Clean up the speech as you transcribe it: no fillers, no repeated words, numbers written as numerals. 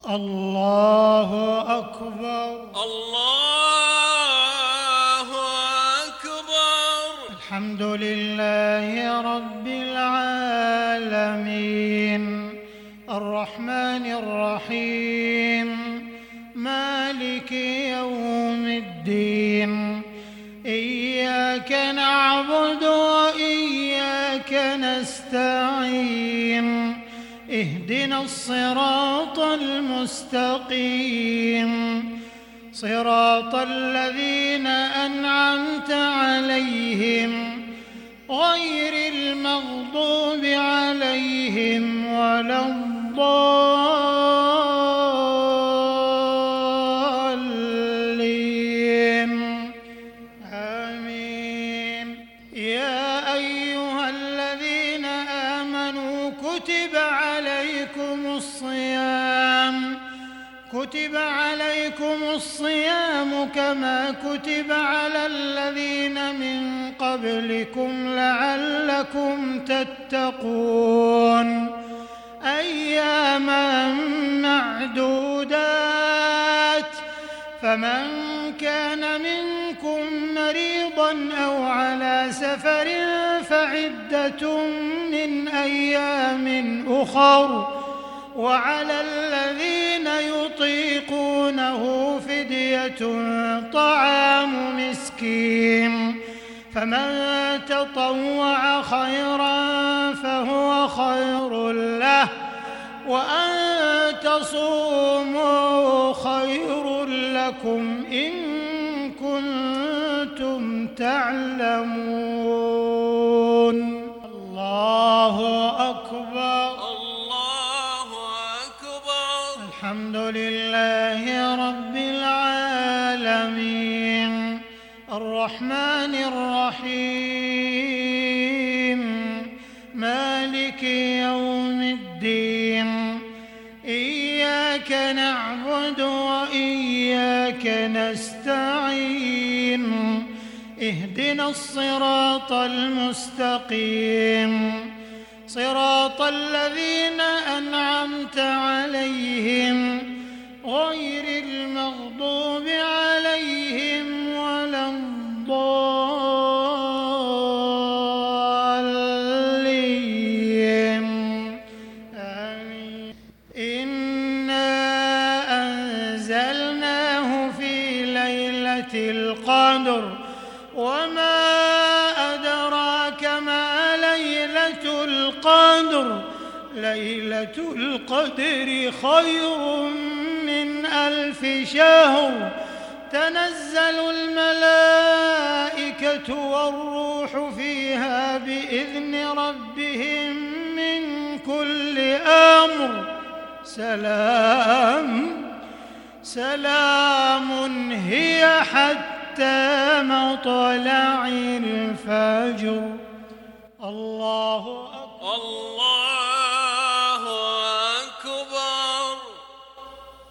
الله أكبر. الله أكبر. الحمد لله رب العالمين الرحمن الرحيم مالك يوم الدين إياك نعبد وإياك نستعين اهدنا الصراط المستقيم صراط الذين أنعمت عليهم غير المغضوب عليهم ولا الضالين آمين. يا أيها الذين آمنوا كتب عليكم الصيام كما كتب على الذين من قبلكم لعلكم تتقون أياما معدودات فمن كان منكم مريضا أو على سفر فعدة من أيام أخر وعلى الذين يطيقونه فدية طعام مسكين فمن تطوع خيرا فهو خير له وأن تصوموا خير لكم إن كنتم تعلمون. الله أكبر. الحمد لله رب العالمين الرحمن الرحيم مالك يوم الدين إياك نعبد وإياك نستعين اهدنا الصراط المستقيم صراط الذين أنعمت عليهم غير المغضوب عليهم ولا الضالين آمين. إنا أنزلناه في ليلة القدر وما أدراك ما ليلة القدر ليلة القدر خير من 1000 شهر تنزل الملائكة والروح فيها بإذن ربهم من كل أمر سلام هي حتى مطلع الفجر. الله أكبر.